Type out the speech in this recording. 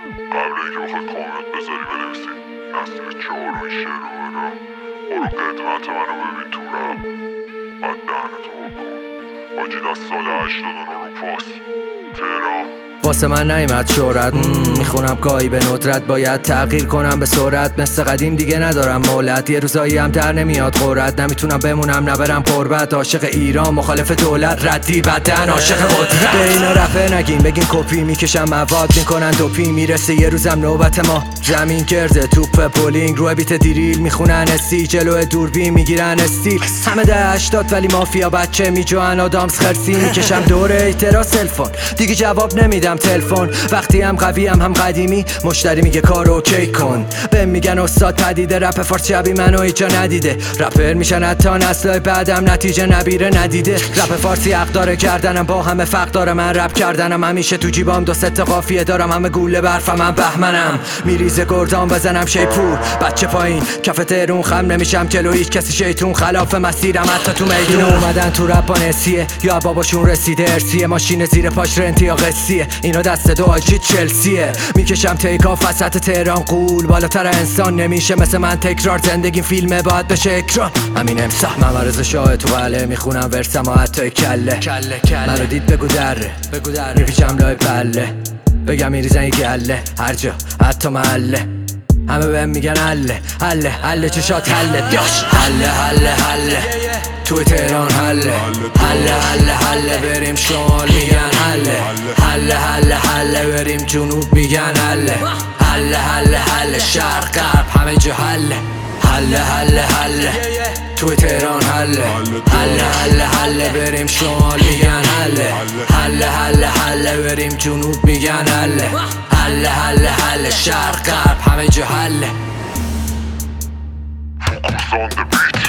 قبل اینکه بخوای کامنت بذاری بنویسی نسیم 4 این شعر رو بگم برو قدمت منو ببین تو رپ بعد دهنتو بکن حاجی از سال 89 رو پاس تهران. واسه من نیمد شهرت میخونم گاهی به ندرت باید تغییر کنم به سرعت مثل قدیم دیگه ندارم مولت یه روزایی هم در نمیاد قرت نمیتونم بمونم نبرم قربت عاشق ایران مخالف دولت ردی بدن عاشق قدرت به اینا رفه نگین بگین کپی میکشم مواد میکنن دوپی میرسه یه روزم نوبت ما زمین گرده توپ پولینگ روی بیت دیریل میخونن استی جلو دوربین میگیرن استیل همه ده 80 ولی مافیا بچه میجوان آدامز خرسی میکشم دوره اعتراض تلفن دیگه جواب نمیدم تلفن وقتی هم قوی هم قدیمی مشتری میگه کارو اوکی کن بهم میگن استاد پدیده رپ فارسی شبی منو ایجا ندیده رپر میشن حتی نسلای بعدم نتیجه نبیره ندیده رپ فارسی حق داره کردنم با همه فرق داره من رپ کردنم همیشه تو جیبام 2 تا قافیه دارم همه گوله برفم من بهمنم میریزه گردان بزنم شیپور بچه پایین کف تهرون خم نمیشم جلو هیچ کسی شیطون خلاف مسیرم حتی تو میدون اومدن تو رپ نسیه یا باباشون رسیده ارسیه ماشین زیر پاش رنتی یا قصیه اینا دست دو آجی چلسیه میکشم تیکاف وسط تهران قول بالاتر انسان نمیشه مثل من تکرار زندگی فیلمه باید بشه اکران همین امسح ممرز شاه تو قله میخونم ورسم و حتی کله منو دید بگو دره میپیچم لای بله بگم میریزن یه گله هر جا حتی محله همه بهم میگن حله چشات حله بیاش حله توی تهران حله بریم شمال میگن حله بریم جنوب میگن حله شرق غرب همه جا حله توی تهران حله بریم شمال میگن حله بریم جنوب میگن حله شرق غرب همه جا حله. Focus on the beat